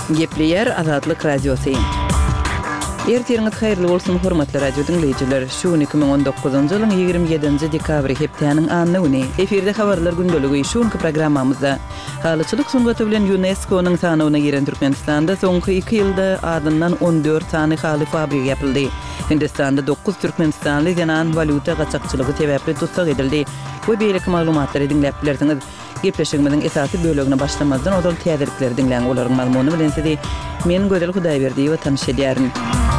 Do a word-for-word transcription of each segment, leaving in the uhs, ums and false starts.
Gepleyer Azadlık Radyosu. Ertiriniz hayırlı olsun hormatly radio dinleyijiler. Şu iki bin on dokuzuncu ýylyň ýygrimi ýedinji dekabry hepdeniň anyny efirde habarlar gündöligi şuňky programmamyzda halyçylyk sungaty bilen UNESCO-nyň sanawyna giren Türkmenistanda soňky iki ýylda adyndan on dört tany haly fabrik ýapyldy. Hindistanda dokuz Türkmenistanly ýanan valuta gaçakçylygy sebäpli tutsak edildi. Bu beýleki maglumatlary dinläp bilersiňiz. Gepleşigimiziň esasy bölegine başlamazdan odal täzelikleri dinleň olaryň mazmuny bilen sizi men Gödel Hudaýberdiýewa tanış edýärin.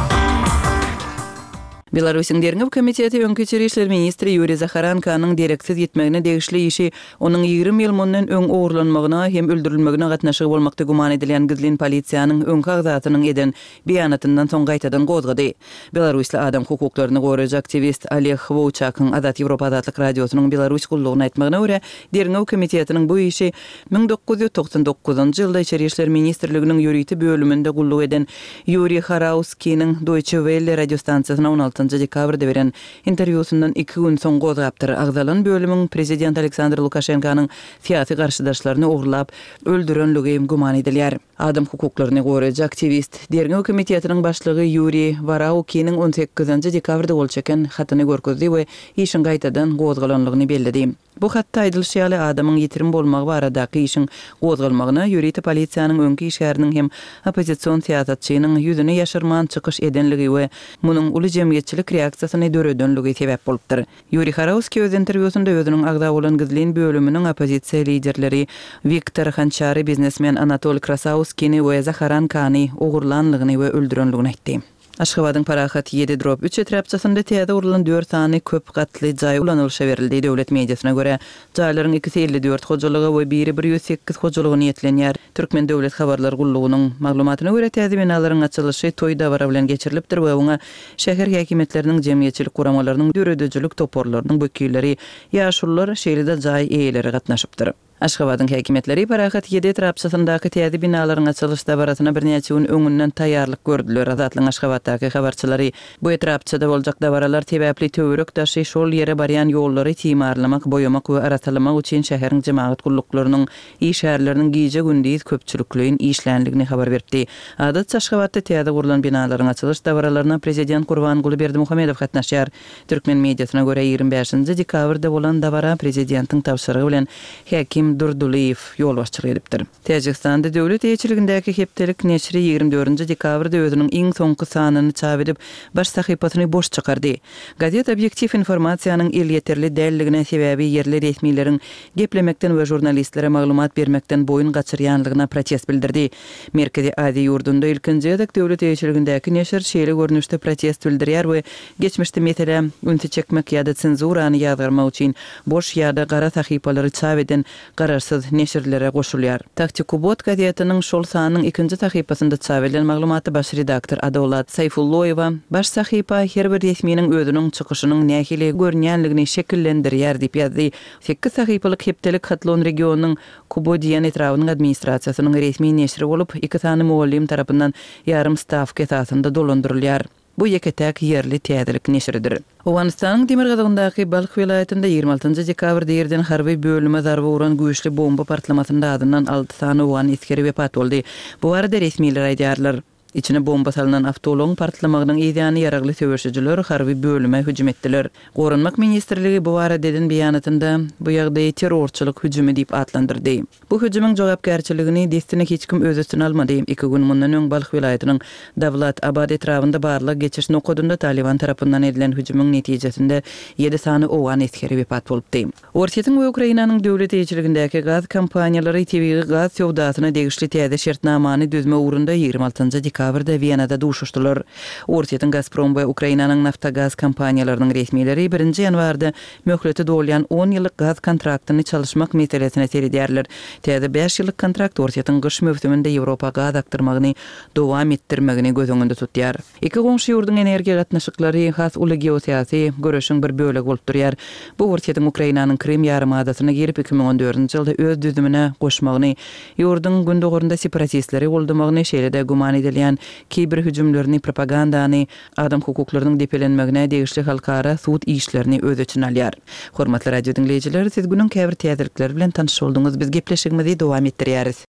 Belarusyň Derňew komiteti öňki içeri işler ministri Yuri Zakharankaň direksiz gitmegine degişli işi onuň ýygrimi ýyl mundan öň ogurlanmagyna hem öldürilmegine gatnaşygy bolmakda guman edilen Gizlin polisiýanyň öňki agzatynyň eden beýanatyndan soň gaýtadan gozgady. Belarusly adam hukuklaryny goraýjy aktivist Oleg Vovchakyň Azat Ýewropa Azatlyk radiosynyň Belarus gullugyna aýtmagyna görä, Derňew komitetiniň bu işi ming dokuz ýüz toksan dokuzunjy ýylda içeri işler ministrliginiň ýüriti bölüminde gulluk eden Yuri Harauskiň Deutsche Welle radio stansiýasyna on altyncı dekabrda beren interwýusundan iki gün soň gozapdyr. Agzalan bölümüň prezident Aleksandr Lukashenkanyň siýasy garşydaşlaryny ogurlap öldürenligi guman edilýär. Adam hukuklaryny goraýjy aktivist Derňew komitetiniň başlygy Yuri Varaukiň on sekizinji dekabrda bolçakan hatyny görkezdi we işin gaýtadan gozgalanlygyny bellidi. Bu hatda aýdylşýaly adamyň ýetirim bolmagy baradaky işin gozgalmagyna ýüriti polisiýanyň öňki işgäriniň hem opposision siýasatçynyň ýüzüne ýaşyrman çykyş edenligi we munyň uly jemgyýetçilik reaksiýasyny döredenligi sebäp bolupdyr. Yuri Harauski öz interwýusunda özüniň agda bolan Gizlin bölüminiň opposisiýa liderleri Viktor Hanchary, biznesmen Anatol Krasauskiň we Zakharankaň ogurlanlygyny we öldürenligini aýtdy. Aşgabatyň Parahat ýedi üç etrapçasynda täze urulan dört tany köp gatly jaý ulanylşa berildi. Döwlet mediasyna görä, jaýlaryň iki yüz elli dört hojalygy we biri bir yüz sekiz hojalygy niýetlenýär. Türkmen döwlet habarlar gullugynyň maglumatyna görä, täze binalaryň açylşy toý dawara bilen geçirilipdir we oňa şäher häkimetläriniň jemgyýetçilik guramalarynyň döredejilik toporlarynyň wekilleri ýaşullar şeýlede jaý eýeleri gatnaşypdyr. Aşgabatyň häkimetleri Parahat ýedi etrapçasyndaky täze binalaryň açylş dawarasyna birnäçe gün öňünden taýýarlyk gördüler. Azatlyň Aşgabatdaky habarçylary bu etrapçada boljak dawaralar sebäpli töwerek daşy şol ýere barýan ýollary timarlamak, boýamak we aratalamak üçin şäheriň jemaat gulluklarynyň iş şäherleriniň giýje gündiz köpçülikligiň işlänligini habar berdi. Adat Aşgabatda täze gurulan binalaryň açylş dawralaryna prezident Gurbanguly Berdimuhamedow gatnaşýar. Türkmen mediasyna görä ýygrimi beşinji dekabrda bolan dawara prezidentiň tapşyrygy bilen häkim Durduliyev ýol başçylyk edipdir. Täjikistanda döwlet ýetirligindäki hepdelik neşri ýygrimi dördünji dekabrda özüniň iň soňky sanyny çap edip baş sahypasyny boş çykardy. Gazet objektiv informasiýanyň el ýeterli dälligine sebäbi ýerli resmiýlerin geplemekden we jurnalistlere maglumat bermekden boyun gaçyrýanlygyna protest bildirdi. Merkezi Aziýa ýurdunda ilkinji ýyldyk döwlet ýetirligindäki neşir şeýle görnüşde protest bildirýär we geçmişde meselem ünsi çekmek ýa-da senzurany ýazgarmak üçin boş ýa-da gara sahypalary çap eden gararsız neşirlere goşulýar. Taktikubot gazetiniň şol sanynyň ikinji sahypasynda çap edilen maglumaty baş redaktor Adolat Sayfulloýewa baş sahypa her bir resmiýiniň özüniň çykyşynyň nähili görnýänligini şekillendirýär diýip ýazdy. sekiz sahypalyk hepdelik Hatlon regionynyň Kubodiýan etrawynyň administrasiýasynyň resmi neşri bolup, iki tany muallim tarapyndan ýarym stavka esasynda dolandyrylýar. Bu ýeketäk ýerli täzelik neşridir. Owganistanyň Demirgazagyndaky Balkh vilayetinde ýygrimi altynjy dekabrda ýerden harby bölüme zarby uran güýçli bomba partlamasynda adından alty tany owgan eskeri wepat boldy. Bu arada resmiýetler aýdýarlar. İçine bomba salınan avtolog partlamagynyň ýa-da ýaragly söwüşçiler harby bölüme hüjüm etdiler. Gorunmak ministrligi bu arada dediň beýanatynda bu ýagdaýy terrorçylyk hüjümi diýip adlandyrdy. Bu hüjümiň jogapkärçiligini destine hiç kim öz üstüne almady. iki gün mundan öň Balkh vilayetiniň Davlat Abad etrawynda barlyk geçiş nokadynda Taliban tarapyndan edilen hüjümiň netijesinde ýedi sany owgan eskeri wepat bolupdy. Orsiýetiň we Ukrainanyň döwlet ýetirligindäki gaz kompaniýalary tebii gaz sowdasyna degişli täze şertnamany düzme ugrunda ýygrimi altynjy dekabrda Wienada duşuşdylar. Orsiýetiň Gazprom we Ukrainanyň Naftagaz kompaniýalarynyň resmiýleri birinji ýanwarda möhleti dolýan on ýyllyk gaz kontraktyny çalışmak meselesine seredýärler. Täze beş ýyllyk kontrakt Orsiýetiň gyş mövsüminde Ýewropa gaz aktyrmagyny dowam etdirmegini göz öňünde tutýar. Iki goňşy ýurdun energiýa gatnaşyklary has uly geosiýasy görüşiň bir bölegi bolup durýar. Bu Orsiýetiň Ukrainanyň Krim ýarymadasyna gelip iki bin on dördünji ýylda öz düzümine goşmagyny, ýurdun gündogorunda separatistleri goldumagyny şeýlede guman edilýän kiber hüjümlerini propagandany adam hukuklarynyň depelenmegine degişli halkara suud işlerini öz için alýar. Hormatly radio dinleyijiler, siz günüň käbir täzelikleri bilen tanış bolduňyz. Biz gepleşigimizi dowam etdirýäris.